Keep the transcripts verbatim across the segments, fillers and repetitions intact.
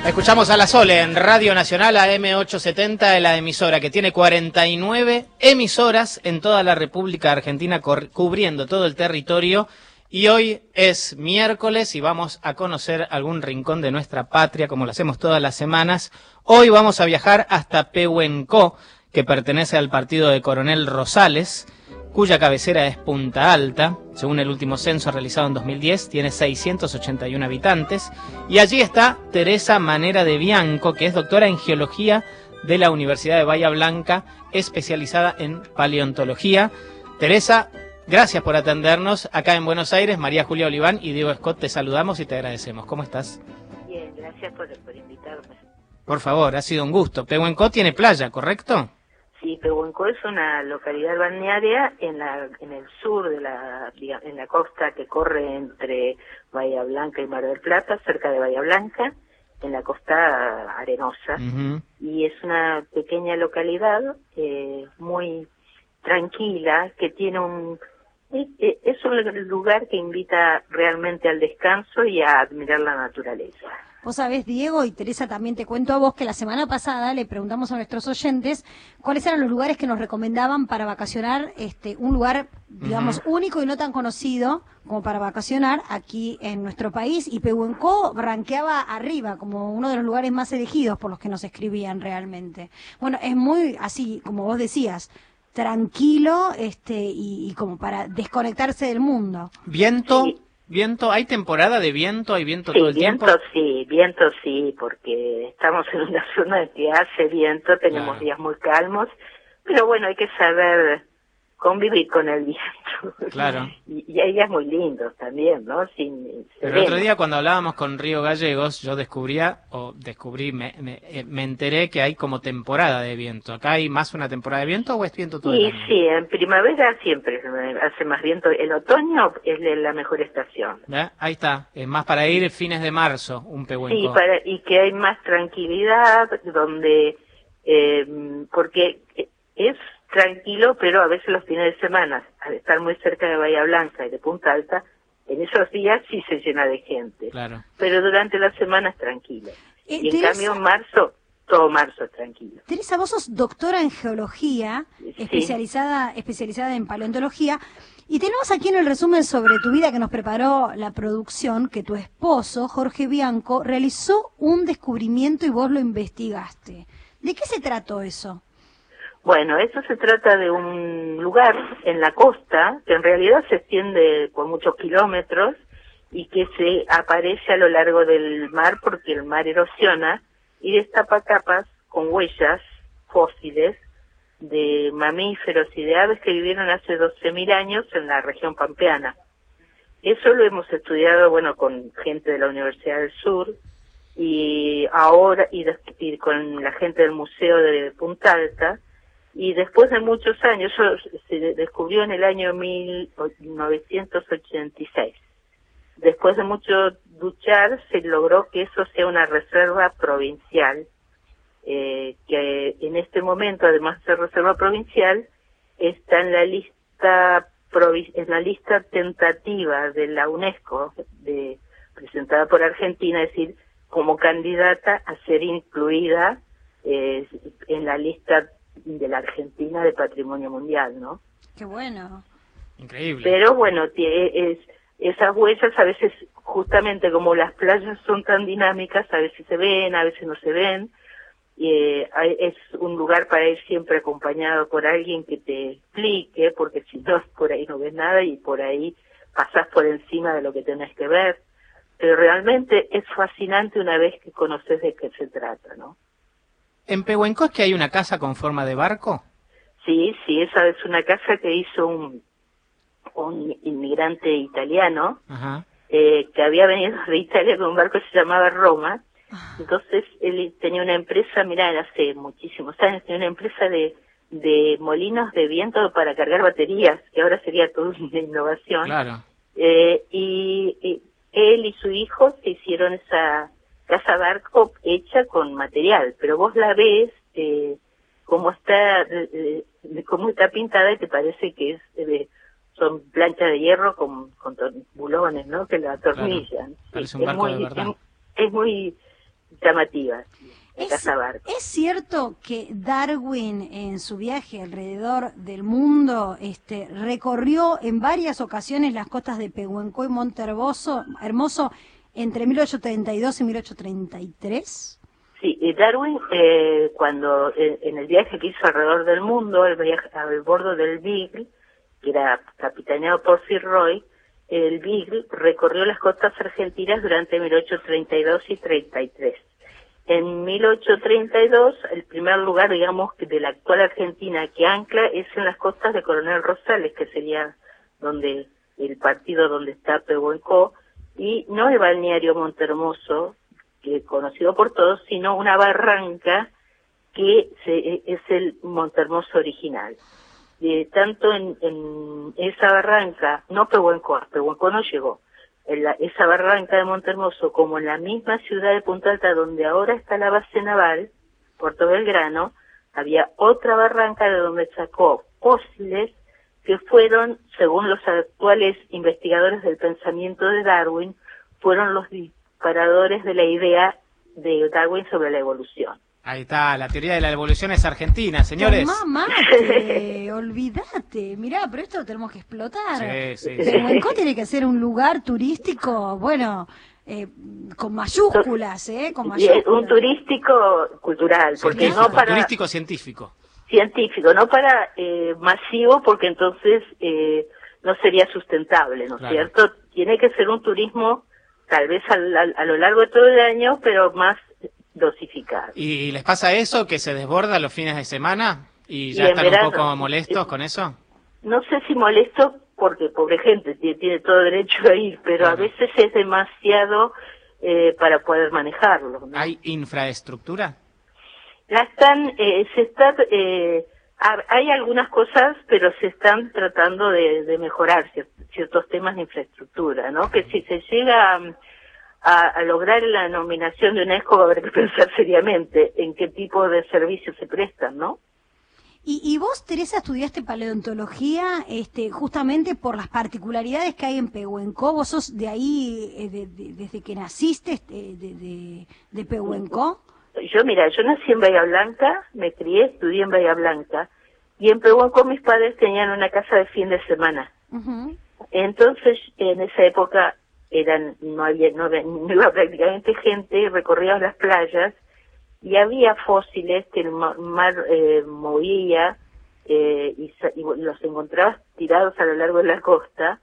Escuchamos a La Sole en Radio Nacional A M ochocientos setenta, de la emisora que tiene cuarenta y nueve emisoras en toda la República Argentina, cubriendo todo el territorio. Y hoy es miércoles y vamos a conocer algún rincón de nuestra patria, como lo hacemos todas las semanas. Hoy vamos a viajar hasta Pehuenco, que pertenece al partido de Coronel Rosales, cuya cabecera es Punta Alta. Según el último censo realizado en dos mil diez, tiene seiscientos ochenta y uno habitantes. Y allí está Teresa Manera de Bianco, que es doctora en Geología de la Universidad de Bahía Blanca, especializada en paleontología. Teresa, gracias por atendernos acá en Buenos Aires. María Julia Oliván y Diego Scott, te saludamos y te agradecemos. ¿Cómo estás? Bien, gracias por, por invitarme. Por favor, ha sido un gusto. Pehuenco tiene playa, ¿correcto? Sí, Pehuenco es una localidad balnearia en la en el sur de la en la costa que corre entre Bahía Blanca y Mar del Plata, cerca de Bahía Blanca, en la costa arenosa. Uh-huh. Y es una pequeña localidad eh, muy tranquila, que tiene un es un lugar que invita realmente al descanso y a admirar la naturaleza. Vos sabés, Diego, y Teresa, también te cuento a vos que la semana pasada le preguntamos a nuestros oyentes cuáles eran los lugares que nos recomendaban para vacacionar, este, un lugar, digamos, uh-huh. único y no tan conocido como para vacacionar aquí en nuestro país, y Pehuenco ranqueaba arriba como uno de los lugares más elegidos por los que nos escribían realmente. Bueno, es muy así, como vos decías, tranquilo, este, y, y como para desconectarse del mundo. Viento. Sí. ¿Viento? ¿Hay temporada de viento? ¿Hay viento sí, todo el viento, tiempo? Sí, viento sí, porque estamos en una zona que hace viento, tenemos claro. días muy calmos, pero bueno, hay que saber convivir con el viento. Claro. Y, y hay días muy lindos también, ¿no? Sin, pero el otro día cuando hablábamos con Río Gallegos, yo descubría, o descubrí, me, me, me enteré que hay como temporada de viento. ¿Acá hay más una temporada de viento o es viento todo sí, el año? Sí, en primavera siempre hace más viento. El otoño es la mejor estación. ¿Eh? Ahí está, es más para ir fines de marzo, un Pehuenco. Sí, para, y que hay más tranquilidad, donde, eh, porque es tranquilo, pero a veces los fines de semana, al estar muy cerca de Bahía Blanca y de Punta Alta, en esos días sí se llena de gente. Claro. Pero durante la semana es tranquilo. Eh, y en Teresa, cambio en marzo, todo marzo es tranquilo. Teresa, vos sos doctora en geología, sí. especializada, especializada en paleontología, y tenemos aquí en el resumen sobre tu vida que nos preparó la producción, que tu esposo, Jorge Bianco, realizó un descubrimiento y vos lo investigaste. ¿De qué se trató eso? Bueno, eso se trata de un lugar en la costa, que en realidad se extiende por muchos kilómetros y que se aparece a lo largo del mar porque el mar erosiona y destapa capas con huellas fósiles de mamíferos y de aves que vivieron hace doce mil años en la región pampeana. Eso lo hemos estudiado, bueno, con gente de la Universidad del Sur y ahora y, de, y con la gente del Museo de Punta Alta. Y después de muchos años, eso se descubrió en el año mil novecientos ochenta y seis. Después de mucho luchar, se logró que eso sea una reserva provincial, eh, que en este momento, además de ser reserva provincial, está en la lista provi en la lista tentativa de la UNESCO, de, presentada por Argentina, es decir, como candidata a ser incluida eh, en la lista de la Argentina de Patrimonio Mundial, ¿no? Qué bueno. Increíble. Pero bueno, es, esas huellas a veces, justamente como las playas son tan dinámicas, a veces se ven, a veces no se ven, y eh, es un lugar para ir siempre acompañado por alguien que te explique, porque si no, por ahí no ves nada y por ahí pasás por encima de lo que tenés que ver. Pero realmente es fascinante una vez que conoces de qué se trata, ¿no? ¿En Pehuenco es que hay una casa con forma de barco? Sí, sí, esa es una casa que hizo un, un inmigrante italiano, Ajá. eh, que había venido de Italia con un barco que se llamaba Roma. Entonces él tenía una empresa, mirá, hace muchísimos años, tenía una empresa de, de molinos de viento para cargar baterías, que ahora sería toda una innovación. Claro. Eh, y, y él y su hijo se hicieron esa casa barco hecha con material, pero vos la ves eh, como está eh, como está pintada y te parece que es eh, son planchas de hierro con, con bulones, ¿no? Que la atornillan. Claro, parece Sí, un barco es muy, de verdad. Es, es muy llamativas. ¿Es, Casabarco. ¿Es cierto que Darwin en su viaje alrededor del mundo este, recorrió en varias ocasiones las costas de Pehuenco y Monte Hermoso, Hermoso entre mil ochocientos treinta y dos y mil ochocientos treinta y tres? Sí, y Darwin, eh, cuando eh, en el viaje que hizo alrededor del mundo, el viaje al bordo del Beagle, que era capitaneado por Sir Roy, el Beagle recorrió las costas argentinas durante mil ochocientos treinta y dos y treinta y tres. En mil ochocientos treinta y dos, el primer lugar, digamos, de la actual Argentina que ancla es en las costas de Coronel Rosales, que sería donde el partido donde está Pehuenco, y no el balneario Montehermoso, que es conocido por todos, sino una barranca que se, es el Montehermoso original. Eh, tanto en, en esa barranca, no Pehuenco, Pehuenco no llegó, en la, esa barranca de Montehermoso, como en la misma ciudad de Punta Alta, donde ahora está la base naval, Puerto Belgrano, había otra barranca de donde sacó fósiles que fueron, según los actuales investigadores del pensamiento de Darwin, fueron los disparadores de la idea de Darwin sobre la evolución. Ahí está, la teoría de la evolución es argentina, señores. Tomá mate, olvídate. Mirá, pero esto lo tenemos que explotar. Sí, sí, sí. Pehuenco tiene que ser un lugar turístico, bueno, eh, con mayúsculas, ¿eh? Con mayúsculas. Un turístico cultural, porque Científico, no para... turístico científico. Científico, no para eh, masivo, porque entonces eh, no sería sustentable, ¿no es Claro. cierto? Tiene que ser un turismo, tal vez al, al, a lo largo de todo el año, pero más dosificado. ¿Y les pasa eso, que se desborda los fines de semana? ¿Y ya Y en están verano, un poco molestos con eso? No sé si molesto, porque pobre gente tiene, tiene todo derecho a ir, pero Claro. a veces es demasiado eh, para poder manejarlo, ¿no? ¿Hay infraestructura? La están, eh, se está, eh, ha- hay algunas cosas, pero se están tratando de, de mejorar cier- ciertos temas de infraestructura, ¿no? Que si se llega a, a, a lograr la nominación de UNESCO, va a haber que pensar seriamente en qué tipo de servicios se prestan, ¿no? Y, y vos, Teresa, estudiaste paleontología este, justamente por las particularidades que hay en Pehuenco. ¿Vos sos de ahí, eh, de, de- desde que naciste, este, de, de, de Pehuenco? Yo, mira, yo nací en Bahía Blanca, me crié, estudié en Bahía Blanca, y en Pehuenco mis padres tenían una casa de fin de semana. Ujú. Entonces, en esa época eran no había no, había- no iba prácticamente gente, recorríamos las playas y había fósiles que el ma- mar eh, movía eh, y, sa- y los encontrabas tirados a lo largo de la costa,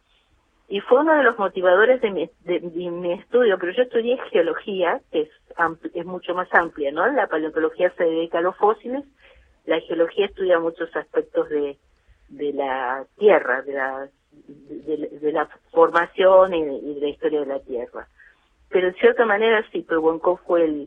y fue uno de los motivadores de mi, de, de mi estudio. Pero yo estudié geología, que es, ampli- es mucho más amplia, ¿no? La paleontología se dedica a los fósiles, la geología estudia muchos aspectos de, de la tierra, de la, de, de la formación y, y de la historia de la tierra. Pero en cierta manera sí, Pehuenco fue el,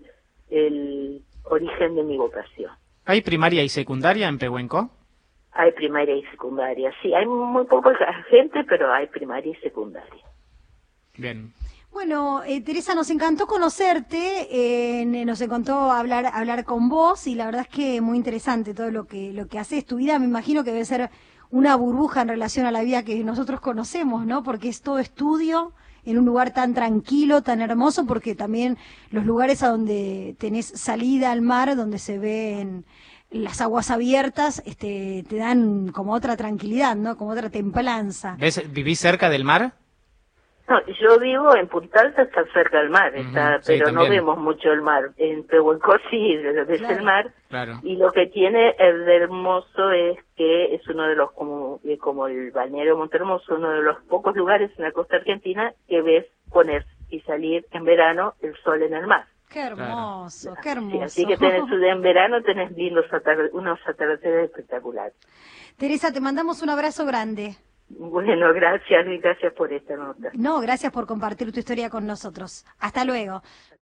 el origen de mi vocación. ¿Hay primaria y secundaria en Pehuenco? Hay primaria y secundaria, sí, hay muy poca gente, pero hay primaria y secundaria. Bien. Bueno, eh, Teresa, nos encantó conocerte, eh, nos encantó hablar hablar con vos y la verdad es que muy interesante todo lo que lo que haces. Tu vida me imagino que debe ser una burbuja en relación a la vida que nosotros conocemos, ¿no? Porque es todo estudio en un lugar tan tranquilo, tan hermoso, porque también los lugares a donde tenés salida al mar, donde se ven las aguas abiertas, este, te dan como otra tranquilidad, ¿no? Como otra templanza. ¿Ves, ¿Vivís cerca del mar? No, yo vivo en Punta Alta, está cerca del mar, está, Ujú, sí, pero no también. vemos mucho el mar. En Pehuenco sí, ves Claro. el mar. Claro. Y lo que tiene el de hermoso es que es uno de los, como, eh, como el balneario Montehermoso, uno de los pocos lugares en la costa argentina que ves poner y salir en verano el sol en el mar. Qué hermoso, qué hermoso. Sí, así que tenés, en verano tenés lindos atar- unos atardeceres espectaculares. Teresa, te mandamos un abrazo grande. Bueno, gracias y gracias por esta nota. No, gracias por compartir tu historia con nosotros. Hasta luego.